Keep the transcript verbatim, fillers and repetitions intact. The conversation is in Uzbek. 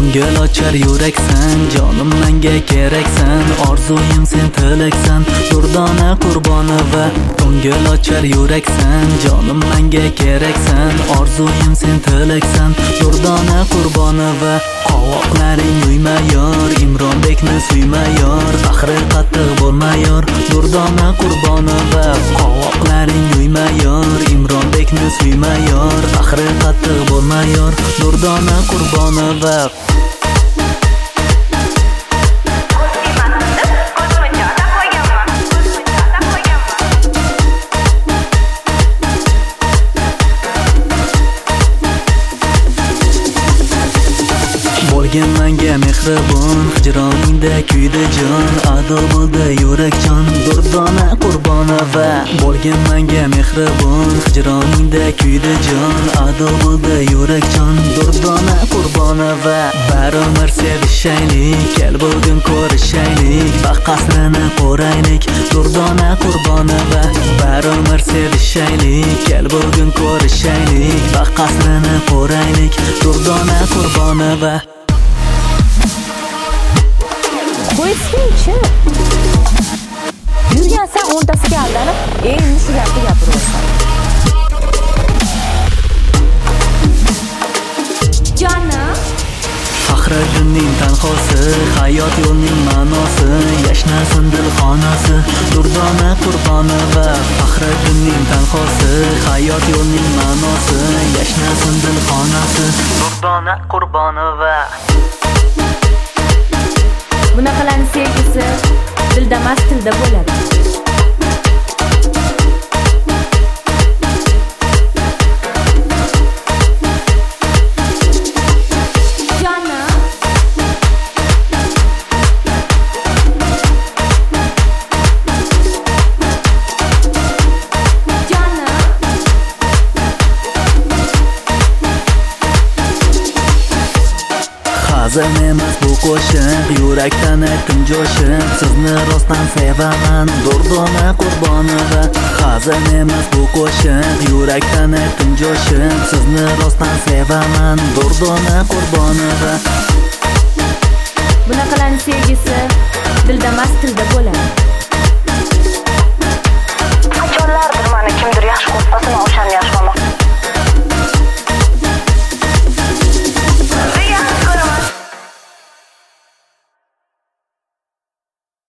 ko'ngil ochar yuraksan, jonim menga keraksan, orzuyim sen tilaksan, Durdona Qurbonova. Ko'ngil ochar yuraksan, jonim menga keraksan, orzuyim sen tilaksan, Durdona Qurbonova. Qovoqlaring uymayor, Imronbekni suymayor, faxri qattiq bo'lmayor, Durdona Qurbonova. Qovoqlaring uymayor, Imronbekni suymayor, faxri qattiq bo'lmayor, Durdona Qurbonova. Bo'lgin menga mehribon, hijroningda kuydi jon, ado bo'ldi yurakjon, Durdona Qurbonova. Bo'lgin menga mehribon, hijroningda kuydi jon, ado bo'ldi yurakjon, Durdona Qurbonova. Bir umr sevishaylik, kel bugun ko'rishaylik, baxt qasrini qo'raylik, Durdona Qurbonova. Bir umr sevishaylik, kel bugun ko'rishaylik, baxt qasrini qo'raylik, Durdona Qurbonova. Qo'ysinchi. Yurgansan o'ntasiga aldanib, endi shu gapni gapirasan. Jonim Faxriddinning tanhosi, hayot yo'lning ma'nosi, yashnasin dilxonasi, Durdona Qurbonova. Faxriddinning tanhosi, hayot yo'lning ma'nosi, yashnasin dilxonasi, Durdona Qurbonova. Bunaqalarni sevgisi dilda emas, tilda bo'ladi. Hazin emas bu qo'shiq, yurakdan aytdim jo'shib, sizni rostdan sevaman, Durdona Qurbonova. Hazin emas bu qo'shiq, yurakdan aytdim jo'shib, sizni rostdan sevaman, Durdona Qurbonova. Bunaqalarni sevgisi dilda emas, tilda bo'ladi.